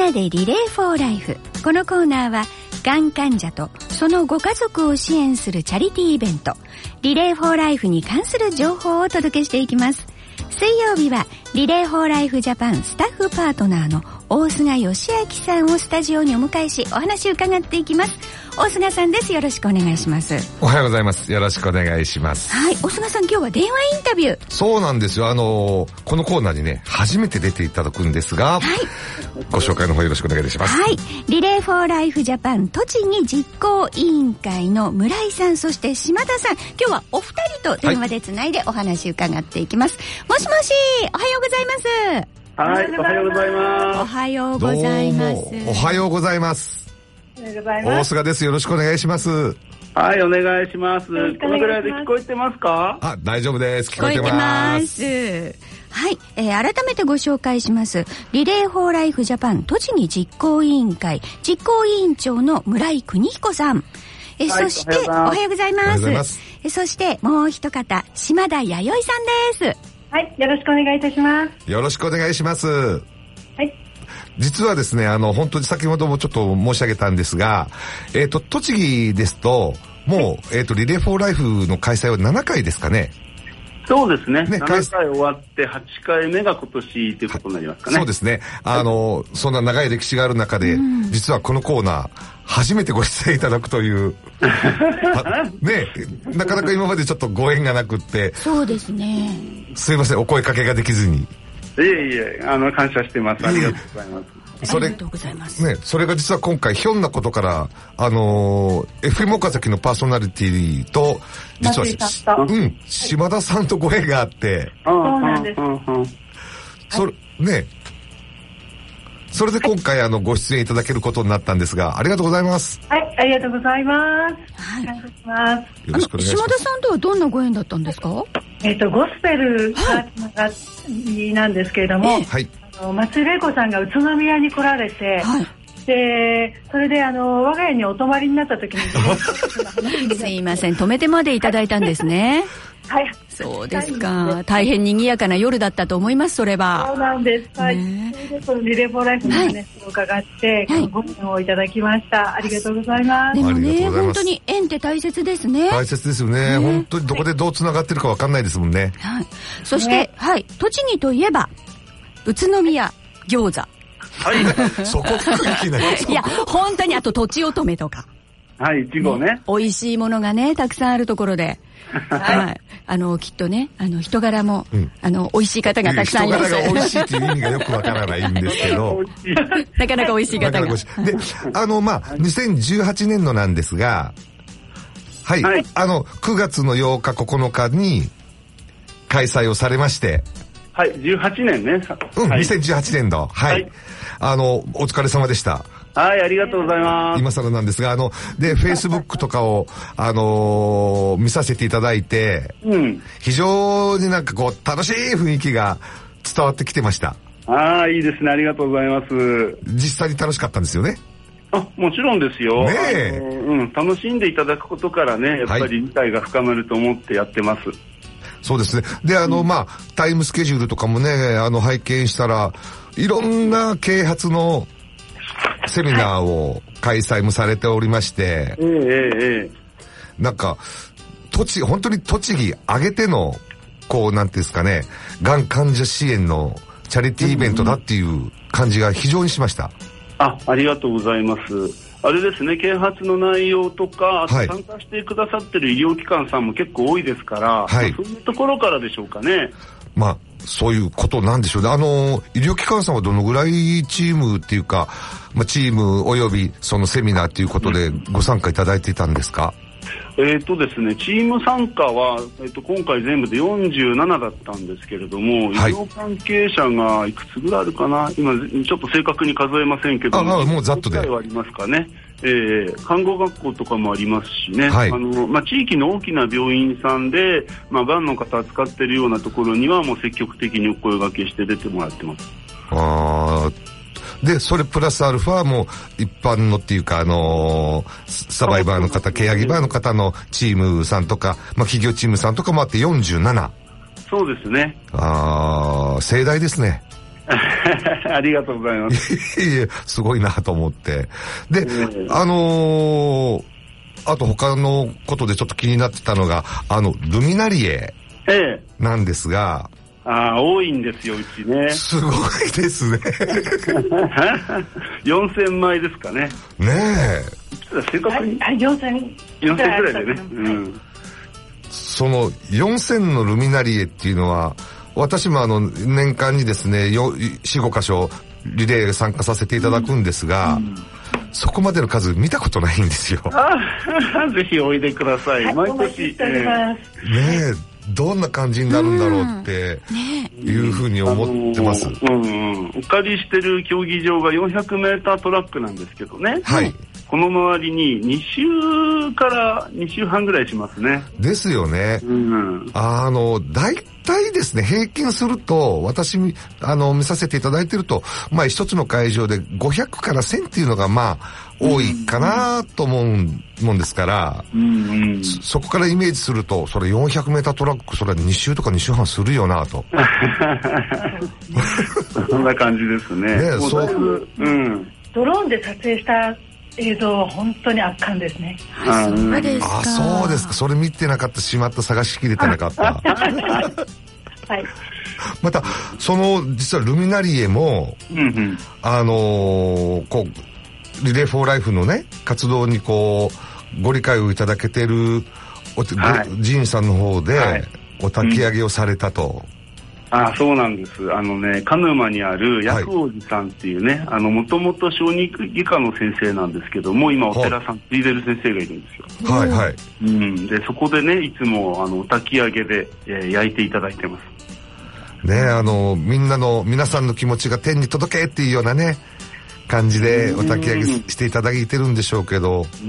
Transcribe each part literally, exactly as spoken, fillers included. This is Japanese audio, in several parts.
なでリレーフォーライフ。このコーナーはがん患者とそのご家族を支援するチャリティーイベントリレーフォーライフに関する情報をお届けしていきます。水曜日はリレーフォーライフジャパンスタッフパートナーの大菅義明さんをスタジオにお迎えしお話を伺っていきます。大菅さんです。よろしくお願いします。 おはようございます。よろしくお願いします。 はい、大菅さん今日は電話インタビュー。 そうなんですよ。あのこのコーナーにね初めて出ていただくんですが、はい、ご紹介の方よろしくお願いいたします。 はい、リレーフォーライフジャパン栃木実行委員会の村井さん、そして島田さん、今日はお二人と電話でつないでお話伺っていきます。はい、もしもし、おはようございます。 はい、おはようございます。 おはようございます。 おはようございます。大菅です。よろしくお願いします。 はい、お願いします。このぐらいで聞こえてますか？ あ、大丈夫です。聞こえてます。 聞こえてます。はい、えー、改めてご紹介します。リレーフォーライフジャパン栃木実行委員会実行委員長の村井邦彦さん。えーはい、そしておはようございます。ますえー、そしてもう一方、島田弥生さんです。 はい、よろしくお願いいたします。 よろしくお願いします。 はい。 実はですね、あの本当に先ほどもちょっと申し上げたんですが、えっと栃木ですともう、はい、えっとリレーフォーライフの開催はななかいですかね。 そうですね。ね、ななかい終わってはちかいめが今年ということになりますかね。 そうですね。あの、はい、そんな長い歴史がある中で、うん、実はこのコーナー初めてご出演いただくというね、なかなか今までちょっとご縁がなくって。 そうですね。 すいません、お声かけができずに。いえいえ、あの感謝してます。ありがとうございます。 それ、 ありがとうございます。 ね、それが実は今回ひょんなことから、あのー、エフエム 岡崎のパーソナリティと、実は、うん、島田さんとご縁があって、 そうなんです。 それ、ね、それで今回あのご出演いただけることになったんですが、ありがとうございます。 はい、ありがとうございます。はい、お願いします。よろしくお願いします。 島田さんとはどんなご縁だったんですか？ えっと、ゴスペルがつながりなんですけれども、はい。松井玲子さんが宇都宮に来られて、はい、でそれであの我が家にお泊まりになった時にすいません、止めてまでいただいたんですね。 はい、 そうですか。大変賑やかな夜だったと思います。それはそうなんです。はい、ね、それでこのリレーフォーライフの話を伺って、はい、ご質問をいただきました。ありがとうございます。 でもね、本当に縁って大切ですね。 大切ですよね。ね、本当にどこでどうつながってるかわかんないですもんね。 はい。そして、ね、はい、栃木といえば宇都宮餃子。 はい。 そこいきなり。 いや、本当に、あと、とちおとめとか。 はい、いちごね。 美味しいものがね、たくさんあるところで。はい。あの、きっとね、あの、人柄も、うん、あの、美味しい方がたくさんいらっしゃる。 人柄が美味しいっていう意味がよくわからないんですけど。 なかなか美味しい方が。で、 あの、まあ、にせんじゅうはちねんのなんですが、はい。はい、あの、くがつのようか、ここのかに開催をされまして、 はい、じゅうはちねんね。 うん、はい、にせんじゅうはちねん度。はい。はい、あの、お疲れ様でした。 はい、ありがとうございます。 今更なんですが、あの、で、Facebook とかを、あのー、見させていただいて、うん。非常になんかこう、楽しい雰囲気が伝わってきてました。 ああ、いいですね。ありがとうございます。 実際に楽しかったんですよね。 あ、もちろんですよ。 ねえ。 うん、楽しんでいただくことからね、やっぱり理解が深まると思ってやってます。はい、 そうですね。で、あの、うん、まあ、タイムスケジュールとかもね、あの、拝見したら、いろんな啓発のセミナーを開催もされておりまして、 ええええ、 なんか、栃木、本当に栃木挙げての、こう、なんていうんですかね、がん患者支援のチャリティーイベントだっていう感じが非常にしました。 あ、ありがとうございます。あれですね、啓発の内容とか、あと参加してくださってる医療機関さんも結構多いですから、はい、そういうところからでしょうかね。 まあ、そういうことなんでしょうね。あの、医療機関さんはどのぐらいチームっていうか、まあ、チームおよびそのセミナーということでご参加いただいていたんですか？ えっとですね、チーム参加は、えっと、今回全部でよんじゅうななだったんですけれども、はい、医療関係者がいくつぐらいあるかな、今ちょっと正確に数えませんけども、 ああ、もうざっとで。 はありますかね。えー、看護学校とかもありますしね、はい、あのまあ、地域の大きな病院さんで、まあ、がんの方扱っているようなところにはもう積極的にお声掛けして出てもらってます。 あで、それプラスアルファも一般のっていうか、あのー、サバイバーの方、ケアギバーの方のチームさんとか、まあ、企業チームさんとかもあってよんじゅうなな。 そうですね。 ああ、盛大ですね。 ありがとうございます。 いえ、すごいなと思って。で、えー、あのー、あと他のことでちょっと気になってたのが、あの、ルミナリエなんですが、 えー、ああ、多いんですよ、うちね。 すごいですね。 よんせんまいですかね。 ねえ。正確に。 はい、よんせん。 よんせんくらいでね。うん。 そのよんせんのルミナリエっていうのは、私もあの年間にですね、よん、ごかしょリレー参加させていただくんですが、うん、そこまでの数見たことないんですよ。 ぜひおいでください。はい、毎年。 えー、 ねえ、どんな感じになるんだろうっていうふうに思ってます。 うん、うん、お借りしてる競技場がよんひゃくメータートラックなんですけどね。 はい。 この周りにに周からに周半ぐらいしますね。 ですよね。 うん、 あの、大体ですね、平均すると、私、あの、見させていただいてると、まあ一つの会場でごひゃくからせんっていうのがまあ多いかなと思うもんですから、 うんうん、 そ, そこからイメージすると、それよんひゃくメータートラック、それはに周とかに周半するよなと。 そんな感じですね。 ね、そう。 うん。ドローンで撮影した映像は本当に圧巻ですね。 あ、そうですか。 あ、そうですか。それ見てなかった、しまった、探しきれてなかった。はい。また、その、実はルミナリエも、 うんうん、 あのー、こう、リレーフォーライフのね、活動にこう、ご理解をいただけてる、はい、ジーンさんの方で、はい、お焚き上げをされたと。 うん、ああ、そうなんです。あのね、鹿沼にある薬王寺さんっていうね、はい、あの、もともと小児外科の先生なんですけども、今お寺さん継いでる先生がいるんですよ。 はいはい。 うん。で、そこでね、いつも、あの、お焚き上げで、えー、焼いていただいてます。 ね、あの、みんなの、皆さんの気持ちが天に届けっていうようなね、感じでお焚き上げしていただいてるんでしょうけど。 うん。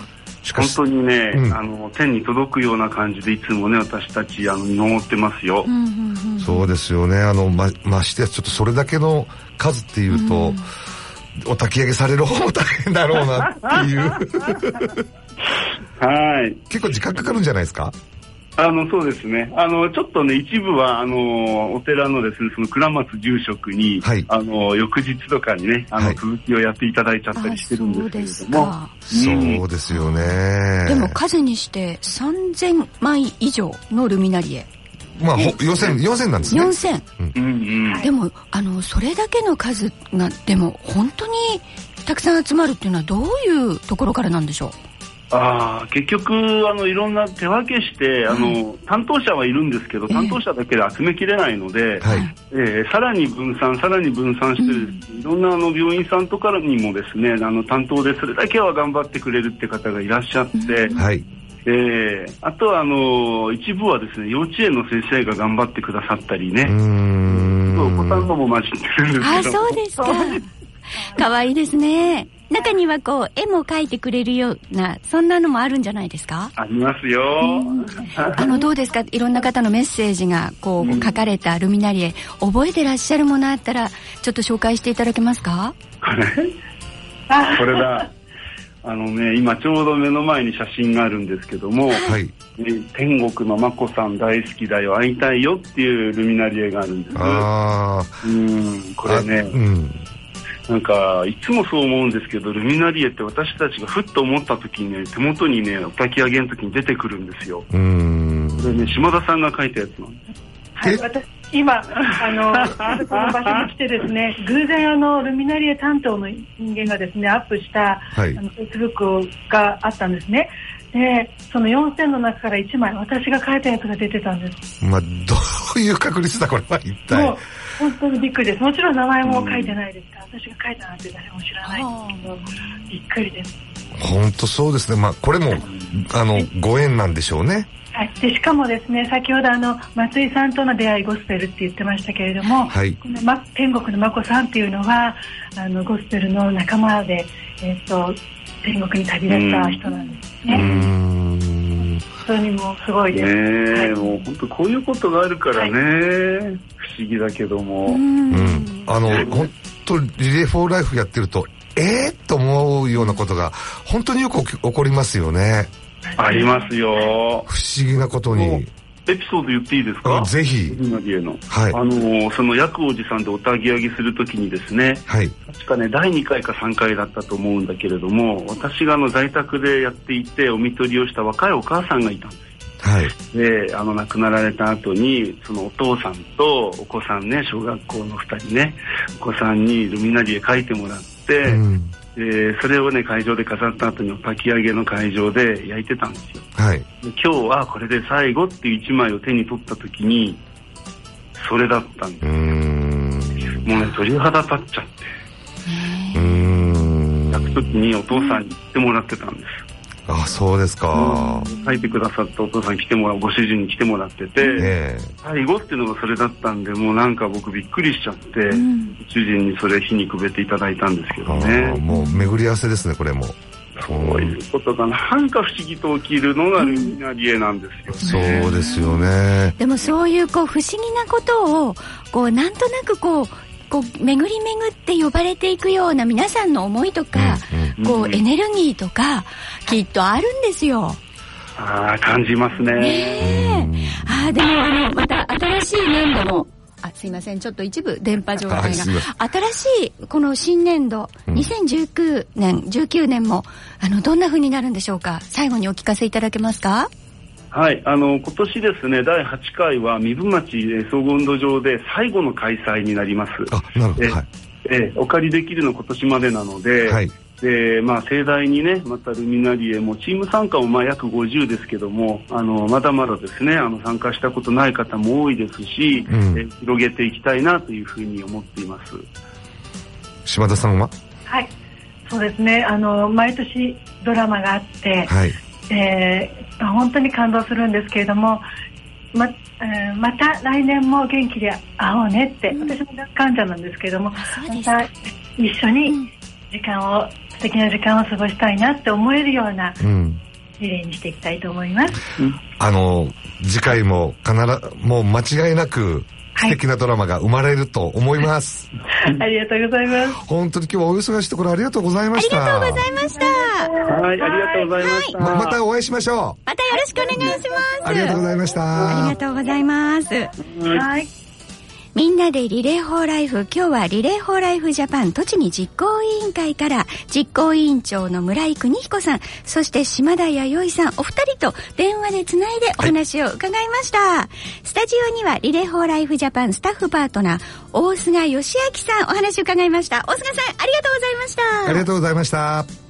本当にね、うん、あの天に届くような感じでいつもね私たちあの見守ってますよ、 うんうんうん、 そうですよね。あの ま, ましてちょっとそれだけの数っていうと、うん、お焚き上げされる方も大変だろうなっていうはい結構時間かかるんじゃないですか。 あのそうですね。あのちょっとね一部はあのお寺のですねその倉松住職に、はい、あの翌日とかにねあの、はい、続きをやっていただいちゃったりしてるんですけれども、 そうですか、うん、そうですよね。 でも数にしてさんぜんまい以上のルミナリエ。 まあよんせんよんせんなんですね。 よんせん。 うんうん、 でもあのそれだけの数がでも本当にたくさん集まるっていうのはどういうところからなんでしょう。 あ結局あのいろんな手分けして、うん、あの担当者はいるんですけど、担当者だけで集めきれないので、 はい、 えー、さらに分散さらに分散して、うん、いろんなあの病院さんとかにもですねあの担当でそれだけは頑張ってくれるって方がいらっしゃって、 うん、はい、 えー、あとはあの一部はですね幼稚園の先生が頑張ってくださったりね、うーん、お子さんのも混じってるんですけど。 あ、そうですか。かわいいですね。中にはこう絵も描いてくれるようなそんなのもあるんじゃないですか。 ありますよ。 あのどうですか、いろんな方のメッセージがこう書かれたルミナリエ、うん、覚えてらっしゃるものあったらちょっと紹介していただけますか。 これこれだ。あのね今ちょうど目の前に写真があるんですけども、 はい、 天国のまこさん大好きだよ会いたいよっていうルミナリエがあるんです。 あー、うん、これね、うん、なんかいつもそう思うんですけどルミナリエって私たちがふっと思った時にね手元にねお焚き上げの時に出てくるんですよ。 うーん、 これね島田さんが書いたやつなんです。 はい、私今あのこの場所に来てですね偶然あのルミナリエ担当の人間がですねアップした、はい、あのフェイスブックがあったんですね。でそのよんせんの中からいちまい私が書いたやつが出てたんです。 まあどういう確率だこれは一体。 もう本当にびっくりです。もちろん名前も書いてないですから、うん、私が書いたなんて誰も知らないんですけどびっくりです。 本当そうですね。まあこれもあのご縁なんでしょうね。 はい、でしかもですね先ほどあの松井さんとの出会いゴスペルって言ってましたけれども、 はい、 この、ま、天国のまこさんっていうのはあのゴスペルの仲間で、えー、と天国に旅立った人なんですね。 うーん、 本当にもうすごいです。 ね、 はい、 もう本当こういうことがあるからね、はい、不思議だけども、 うん、あの本当リレーフォーライフやってるとえー、と思うようなことが本当によく起こりますよね。 ありますよ。 不思議なことに。 エピソード言っていいですか？ ぜひ。 ルミナリエの。 はい。 あの、その薬王寺さんでおたぎ上げするときにですね、 はい。 確かね、だいにかいかさんかいだったと思うんだけれども、私があの在宅でやっていて、お看取りをした若いお母さんがいたんです。 はい。 で、あの、亡くなられた後に、そのお父さんとお子さんね、小学校のふたりね、お子さんにルミナリエ書いてもらって、うん、でそれをね、会場で飾った後にお焚き上げの会場で焼いてたんですよ。 はい。 で今日はこれで最後っていう一枚を手に取った時に、それだったんです。うーん。もうね、鳥肌立っちゃって。うーん。焼く時にお父さんに言ってもらってたんです。 あ、そうですか。 うん、書いてくださったお父さん来てもらう、ご主人に来てもらってて、えー、最後っていうのがそれだったんで、もうなんか僕びっくりしちゃって、うん、主人にそれ火にくべていただいたんですけどね。 もう巡り合わせですね、これも。 そういうことがなんか不思議と起きるのがルミナリエなんですよね。 そうですよね。 でもそういうこう不思議なことをこうなんとなくこうこう巡り巡って呼ばれていくような皆さんの思いとか、うんうん、こうエネルギーとかきっとあるんですよ。 ああ、感じますね。 ねえ。ああ、でもあのまた新しい年度のあ、すいません、ちょっと一部電波状態が新しいこの新年度、うん、にせんじゅうきゅうねんじゅうきゅうねんもあのどんな風になるんでしょうか。最後にお聞かせいただけますか。 はい、あの今年ですね、だいはちかいは壬生町総合運動場で最後の開催になります。 あ、なるほど。 え、 はい、 えお借りできるの今年までなので、はい、でまあ、盛大にね、またルミナリエもチーム参加もまあ約ごじゅうですけども、あのまだまだですね、あの参加したことない方も多いですし、うん、え広げていきたいなというふうに思っています。 島田さんは？はい、 そうですね、あの毎年ドラマがあって、はい、えー本当に感動するんですけれども、ま、えー、また来年も元気で会おうねって、うん、私も患者なんですけれども、また一緒に時間を、うん、素敵な時間を過ごしたいなって思えるようなリレーにしていきたいと思います。 うん、あの次回も必ずもう間違いなく素敵なドラマが生まれると思います。 はい、ありがとうございます。 本当に今日はお忙しいところありがとうございました。 ありがとうございました。 はい、ありがとうございました。 はい、またお会いしましょう。 またよろしくお願いします。 ありがとうございました。 ありがとうございます。はい。みんなでリレーフォーライフ、今日はリレーフォーライフジャパン栃木実行委員会から実行委員長の村井邦彦さん、そして島田弥生さん、お二人と電話でつないでお話を伺いました。はい、スタジオにはリレーフォーライフジャパンスタッフパートナー大菅義明さん、お話を伺いました。大菅さん、ありがとうございました。 ありがとうございました。